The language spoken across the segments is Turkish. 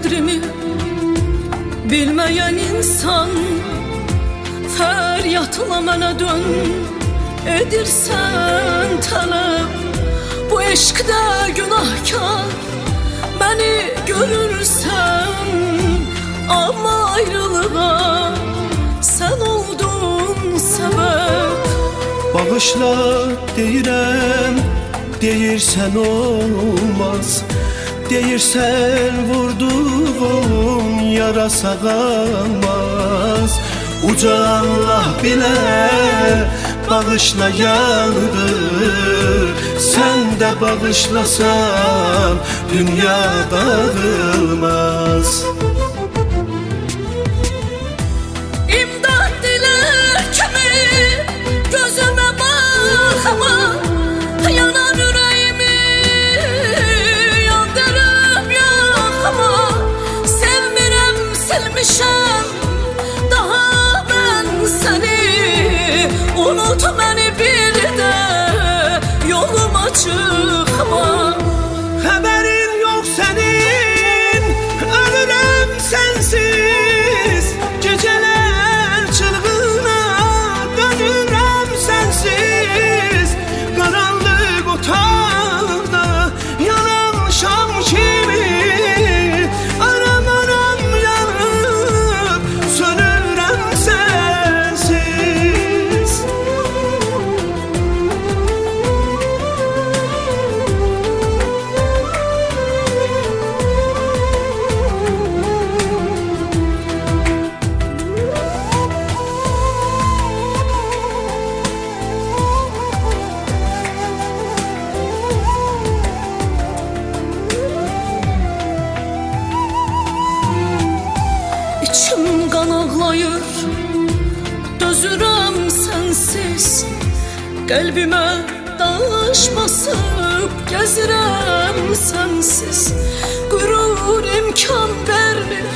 qədrimi bilməyən insan fəryatla mənə dön edirsən tələb. Bu eşqdə günahkar məni görürsən, amma ayrılığa sən oldun səbəb. Bağışla deyirəm, deyirsən olmaz. Deyirsən vurduğum yara sağalmaz. Uca Allah bile bağışlayandır. Sen de bağışlasan dünya dağılmaz. İmdad diler kimi gözüme bakma, yanan yüreğimi yandırıp yakma. Sevmirem silmişem daha ben seni, unut beni bir de yoluma çıkma. Haberin yok senin, ölürüm sensiz. Geceler çılgına dönürüm sensiz. Karanlık otağda yanan şam kimi, aram aram yanıp sönürüm sensiz. İçim kan ağlayır, dözürəm sensiz. Qəlbimə daş basıb gəzirəm sensiz. Qürur imkan vermir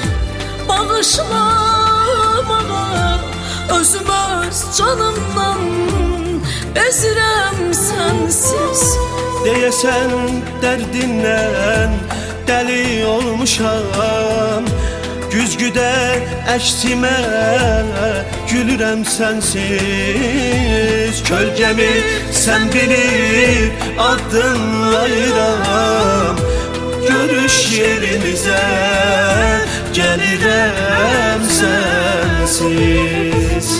bağışlamağa, özüm öz canımdan bezirəm sensiz. Deyəsən dərdindən dəli olmuşam. Güzgüdə əksimə gülürəm sənsiz. Kölgəmi sən bilib addımlayıram. Görüş yerimizə gəlirəm sənsiz.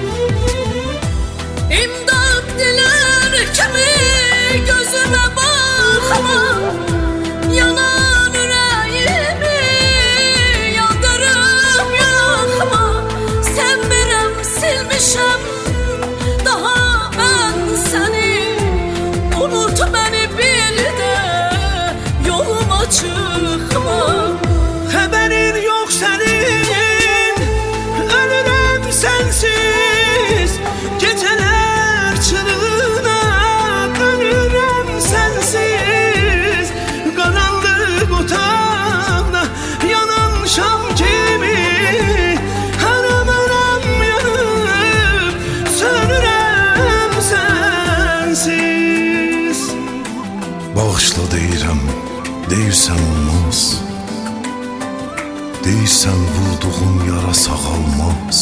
İmdad diler kimi gözüme bakma, yanan yüreğimi yandırıp yakma. Sevmirem silmişem daha ben seni, unut beni bir de yoluma çıkma. Haberin yok senin, ölürüm sensiz. Geceler çığlığına dönürüm sensiz. Karanlık otağda yanan şam kimi, haram haram yanıp sönürüm sensiz. Bağışla deyirəm, deyirsən olmaz. Deyirsən vurduğum yara sağalmaz.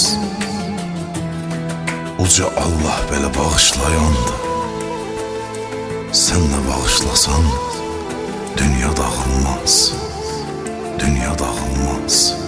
Uca Allah belə bağışlayandır. Sən də bağışlasan dünya dağılmaz. Dünya dağılmaz.